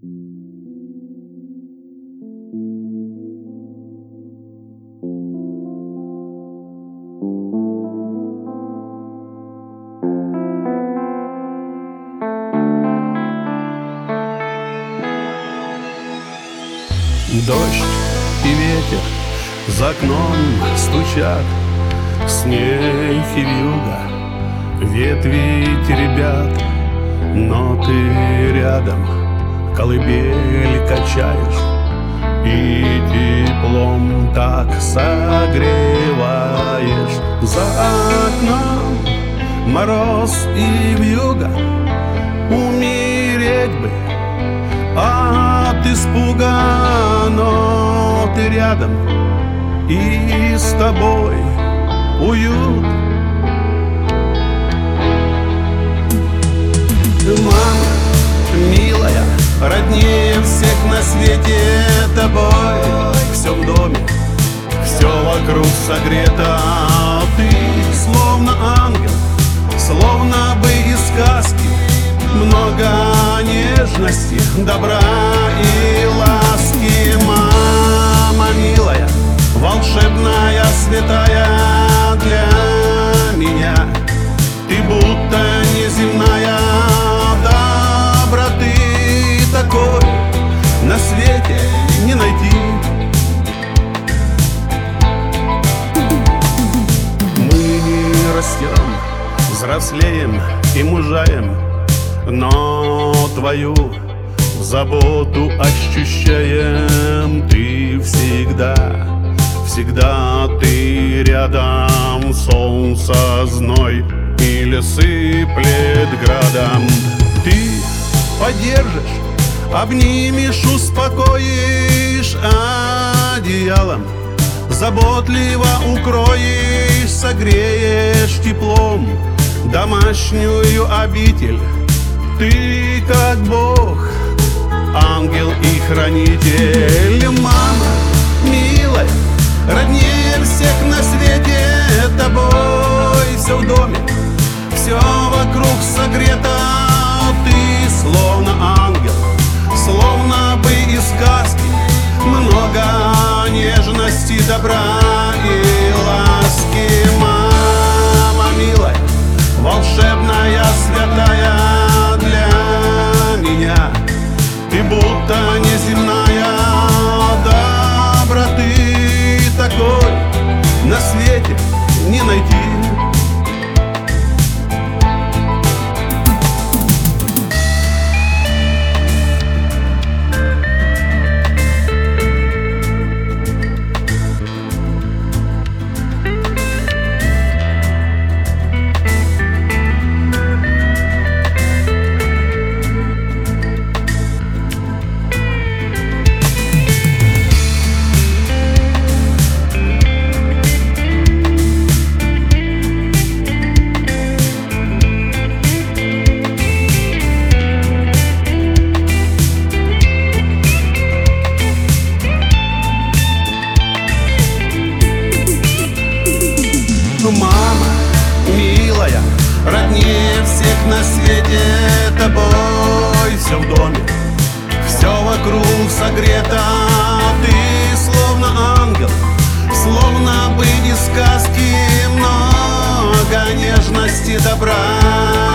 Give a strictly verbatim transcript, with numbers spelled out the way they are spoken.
Дождь и ветер за окном стучат, снег и вьюга ветви теребят, но ты рядом колыбель качаешь и теплом так согреваешь. За окном мороз и вьюга, умереть бы от испуга, но ты рядом, и с тобой уют. Мама, милая, роднее всех на свете тобой. Все в доме, все вокруг согрето. Ты словно ангел, словно бы из сказки. Много нежности, добра и ласки. Мама милая, волшебная, святая для меня. Ты будто неземная, доброты такой на свете не найти. Мы растем, взрослеем и мужаем, но твою заботу ощущаем. Ты всегда, всегда ты рядом. Солнце, зной или сыплет градом, ты поддержишь, обнимешь, успокоишь одеялом, заботливо укроешь, согреешь теплом домашнюю обитель. Ты как Бог, ангел и хранитель. Мама милая, роднее всех на свете тобой. Все в доме, все вокруг согрето. Ты словно ангел, словно бы из сказки. Много нежности, добра и ласки. Мама милая, волшебная, святая для меня. Ты будто неземная, доброты такой на свете не найти. Мама милая, роднее всех на свете тобой. Все в доме, все вокруг согрето. Ты словно ангел, словно бы из сказки. Много нежности, добра